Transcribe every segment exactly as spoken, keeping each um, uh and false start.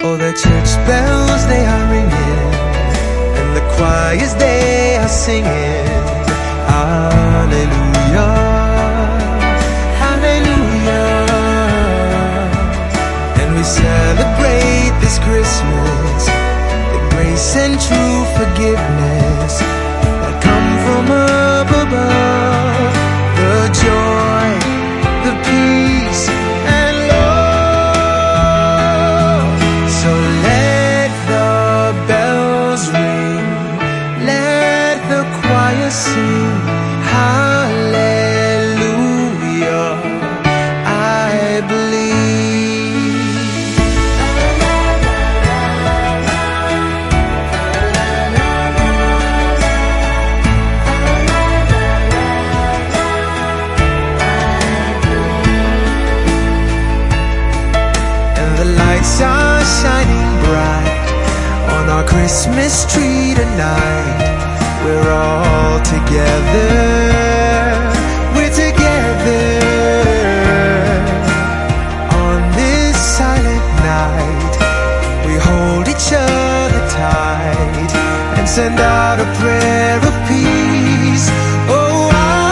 For the church bells, they are ringing, and the choirs, they are singing. Hallelujah, hallelujah. And we celebrate this Christmas the grace and true forgiveness that come from up above. The joy, the peace, and love. So let the bells ring, let the choir sing. Hallelujah, I believe. And the lights are shining bright on our Christmas tree tonight. We're all together, we're together on this silent night. We hold each other tight and send out a prayer of peace. Oh, I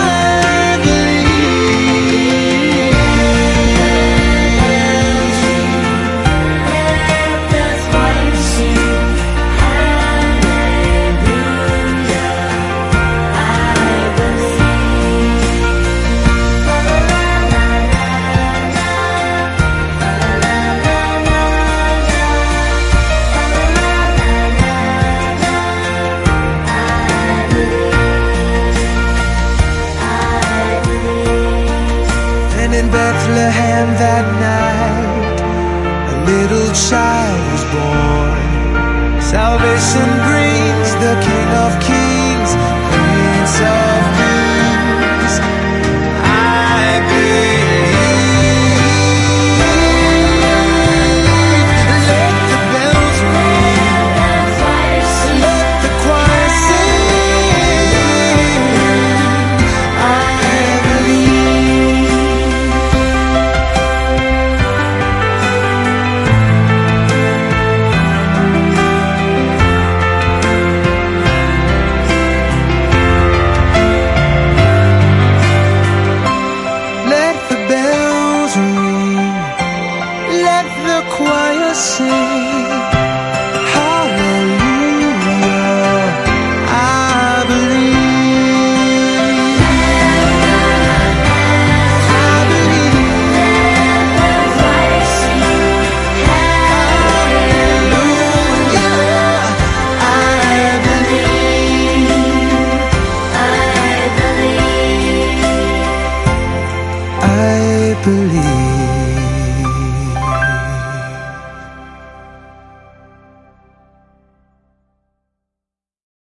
in Bethlehem that night, a little child was born. Salvation brings the King of Kings, Prince of Peace. I believe. Let the bells ring, let the choir sing. I believe. Choir sing, hallelujah, I believe, I believe, hallelujah, I believe, I believe, I believe.